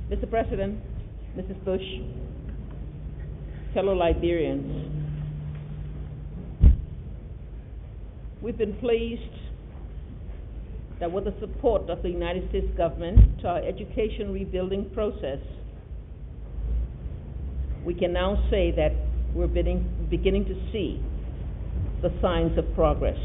Mr. President, Mrs. Bush, fellow Liberians, we've been pleased that with the support of the United States government to our education rebuilding process, we can now say that we're beginning to see the signs of progress.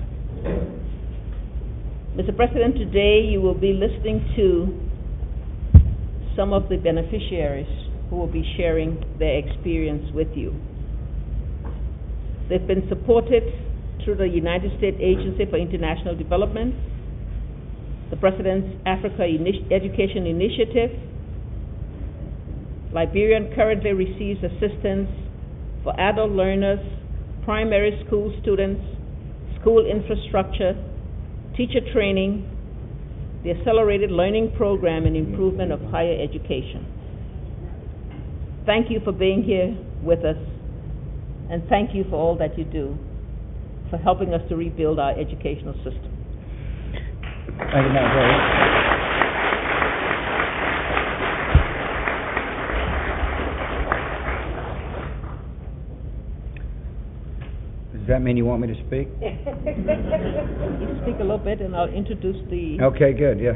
Mr. President, today you will be listening to some of the beneficiaries who will be sharing their experience with you. They've been supported through the United States Agency for International Development, the President's Africa Education Initiative. Liberia currently receives assistance for adult learners, primary school students, school infrastructure, teacher training, the Accelerated Learning Program, and improvement of higher education. Thank you for being here with us, and thank you for all that you do for helping us to rebuild our educational system. Thank you, Madam President. Does that mean you want me to speak? You speak a little bit, and I'll introduce the... Okay, good, yeah.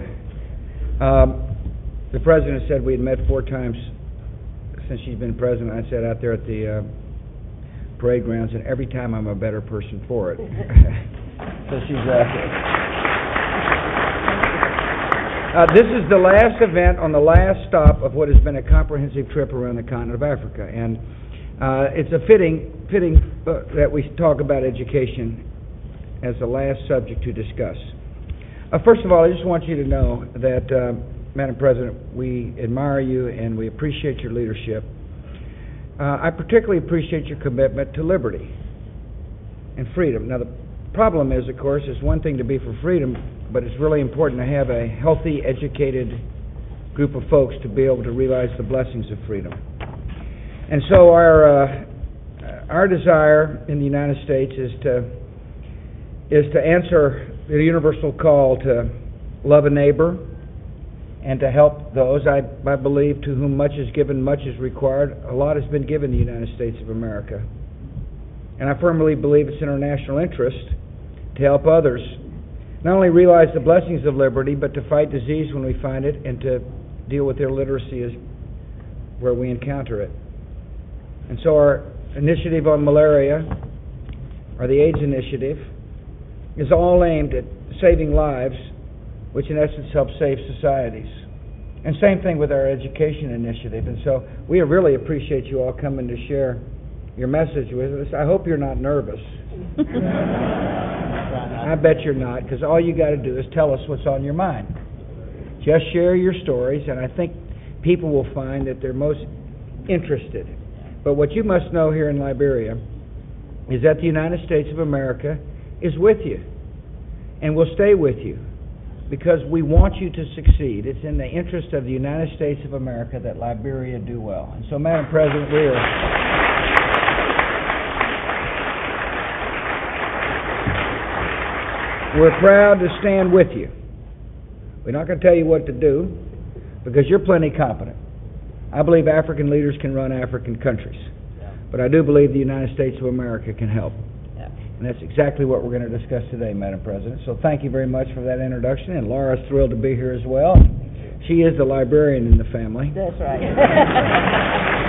The President said we had met 4 times since she's been President. I sat out there at the parade grounds, and every time I'm a better person for it. So she's... this is the last event on the last stop of what has been a comprehensive trip around the continent of Africa, and it's a fitting that we talk about education as the last subject to discuss. First of all, I just want you to know that, Madam President, we admire you and we appreciate your leadership. I particularly appreciate your commitment to liberty and freedom. Now, the problem is, of course, it's one thing to be for freedom, but it's really important to have a healthy, educated group of folks to be able to realize the blessings of freedom. And so our desire in the United States is to answer the universal call to love a neighbor and to help those, I believe, to whom much is given, much is required. A lot has been given the United States of America. And I firmly believe it's in our national interest to help others not only realize the blessings of liberty, but to fight disease when we find it and to deal with illiteracy where we encounter it. And so our initiative on malaria, or the AIDS initiative, is all aimed at saving lives, which in essence helps save societies. And same thing with our education initiative. And so we really appreciate you all coming to share your message with us. I hope you're not nervous. I bet you're not, because all you got to do is tell us what's on your mind. Just share your stories, and I think people will find that they're most interested. But what you must know here in Liberia is that the United States of America is with you and will stay with you because we want you to succeed. It's in the interest of the United States of America that Liberia do well. And so, Madam President, we're proud to stand with you. We're not going to tell you what to do because you're plenty competent. I believe African leaders can run African countries, but I do believe the United States of America can help. And that's exactly what we're going to discuss today, Madam President. So thank you very much for that introduction, and Laura's thrilled to be here as well. She is the librarian in the family. That's right.